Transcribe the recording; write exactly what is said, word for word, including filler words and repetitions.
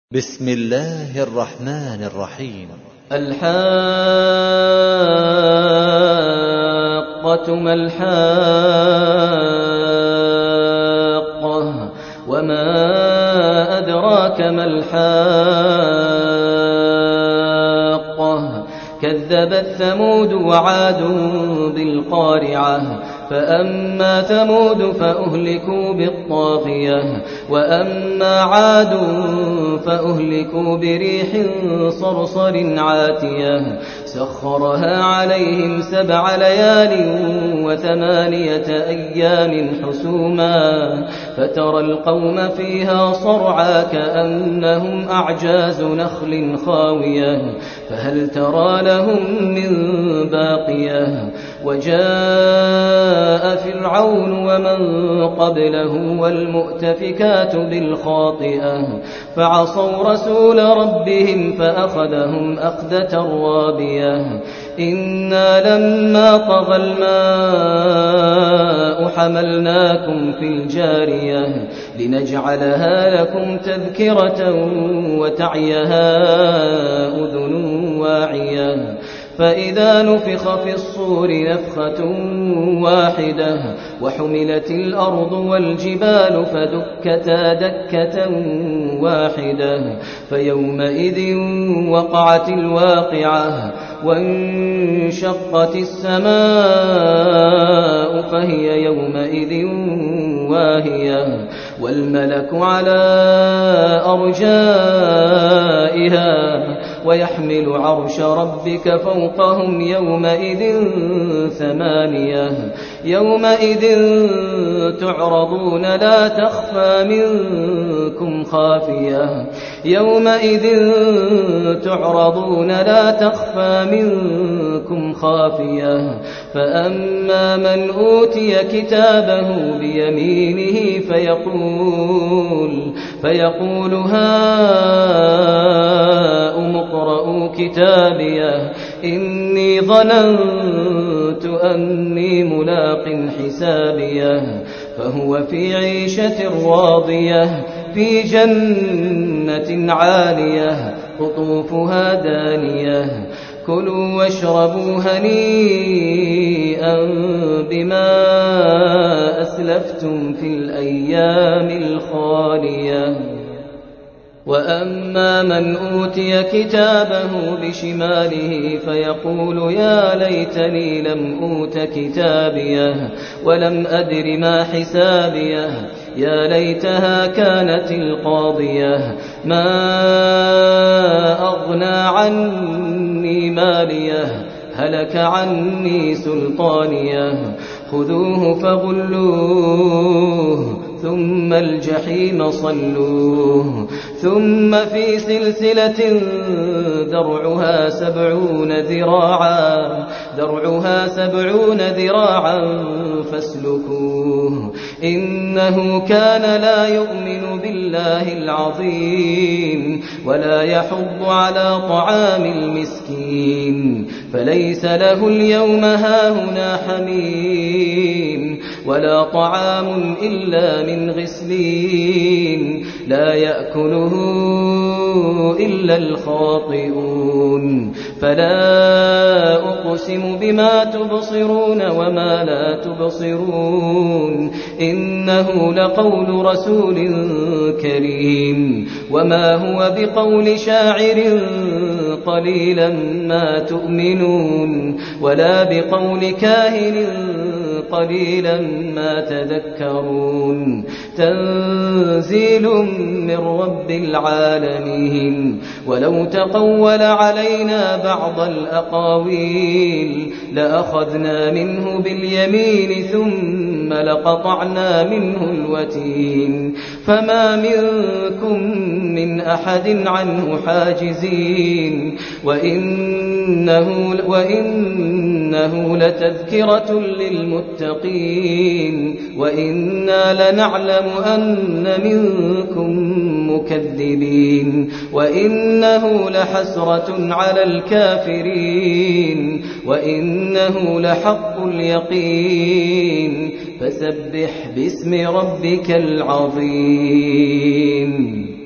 بسم الله الرحمن الرحيم. الحاقة ما الحاقة وما أدراك ما الحاقة كذبت ثمود وعاد بالقارعة فأما ثمود فأهلكوا بالطاغية وأما عاد فأهلكوا بريح صرصر عاتية سخرها عليهم سبع ليال وثمانية أيام حسوما فترى القوم فيها صرعى كأنهم أعجاز نخل خاوية فهل ترى لهم من باقية وجاء فرعون ومن قبله والمؤتفكات بالخاطئة فعصوا رسول ربهم فأخذهم أخذة رابية إنا لما طغى الماء حملناكم في الجارية لنجعلها لكم تذكرة وتعيها أذن واعية فإذا نفخ في الصور نفخة واحدة وحملت الأرض والجبال فدكتا دكة واحدة فيومئذ وقعت الواقعة وانشقت السماء فهي يومئذ واهية والملك على أرجائها ويحمل عرش ربك فوقهم يومئذ ثمانية يومئذ تعرضون لا تخفى منكم خافية يومئذ تعرضون لا تخفى منكم خافية فأما من أوتي كتابه بيمينه فيقول فيقول هاؤم اقرءوا كتابيه إني ظننت أني ملاق حسابيه فهو في عيشة راضية في جنة عالية قطوفها دانية كلوا واشربوا هنيئا بما أسلفتم في الأيام الخالية وأما من أوتي كتابه بشماله فيقول يا ليتني لم أوت كتابيه ولم أدر ما حسابيه يا ليتها كانت القاضية ما أغنى عني ماليه هلك عني سلطانيه خذوه فغلوه ثم الجحيم صلوه ثم في سلسلة ذرعها سبعون ذراعا ذرعها سبعون ذراعا فاسلكوه إنه كان لا يؤمن بالله العظيم ولا يحض على طعام المسكين فليس له اليوم هاهنا حميم ولا طعام إلا من غسلين لا يأكله إلا الخاطئون فلا أقسم بما تبصرون وما لا تبصرون إنه لقول رسول كريم وما هو بقول شاعر قليلا ما تؤمنون ولا بقول كاهن قليلا ما تذكرون تنزيل من رب العالمين ولو تقول علينا بعض الأقاويل لأخذنا منه باليمين ثم لقطعنا منه الوتين فما منكم من أحد عنه حاجزين وإنه, وإنه لتذكرة للمتقين وإنا لنعلم أن منكم مكذبين وإنه لحسرة على الكافرين وإنه لحق اليقين فسبح باسم ربك العظيم.